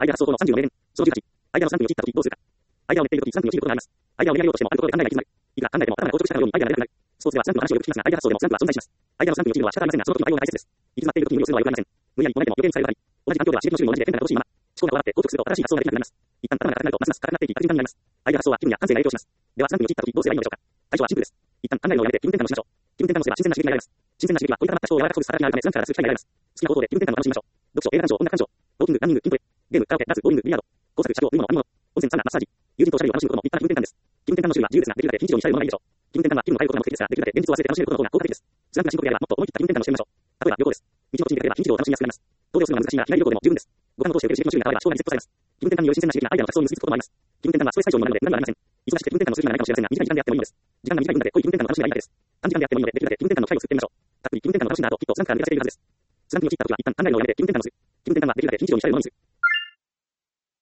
アイデア発想法の30の名言。その18。アイデアの3分を切ったときどうするか。アイデアを練っているとき3分を切ることがあります。アイデアを練り上げようとしてもあるところで考えが行き詰まる。いくら考えても頭が硬直したかのようにアイデアが出なくなる。スポーツでは3分の話をよく聞きますが、アイデア発想でも3分は存在します。アイデアの3分を切るのは仕方ありませんが、その時の対応が大切です。行き詰まっている時に無理をするのは良くありません。無理やり止めても余計にされる場合、同じ環境では刺激の種類も同じで変化が乏しいまま、思考が終わって硬直すると新しい発想ができなくなります。一旦頭が硬くなるとますます硬くなっていき、悪循環になります。アイデア発想は気分や感性が影響します。では3分を切った時どうすればいいのでしょうか。最初はシンプルです。一旦考えるのをやめて気分転換をしましょう。気分転換をすれば新鮮な刺激が得られます。新鮮な刺激は凝り固まった思考を柔らかくする働きがあるため、普段からする機会が得られます。好きなことで気分転換を楽しみましょう。読書、映画鑑賞、音楽鑑賞、ウォーキング、ランニング、筋トレ、ゲーム、カラオケ、ダンス、ボーリング、ビリヤード、工作、車両、飲み物、飲み物、温泉、サウナ、マッサージ、友人とおしゃべりを楽しむことも立派な気分転換です。気分転換の種類は自由ですが、できるだけ非日常に近いものがいいでしょう。気分転換は気分を変えることが目的ですが、できるだけ現実を忘れて楽しめることの方が効果的です。スランプな深刻であればもっと思い切った気分転換をしてみましょう。例えば旅行です。道の途中に出かければ非日常を楽しみやすくなります。遠出をするのは難しいが、日帰り旅行でも十分です。五感を通して受ける刺激の種類が変われば思考がリセットされます。気分転換により新鮮な刺激がアイデアの発想に結びつくこともあります。気分転換はストレス解消にもなるので無駄はありません。忙しくて気分転換のする暇がないかもしれませんが、短い時間であってもいいのです。時間が短い分だけ濃い気分転換の楽しみがいいのです。短時間であってもいいので、できるだけ気分転換の機会を作ってみましょう。たっぷり気分転換を楽しんだ後、きっとスランプから抜け出せているはずです。スランプに陥った時は一旦考えるのをやめて気分転換をする。気分転換はできるだけ非日常に近いものにする。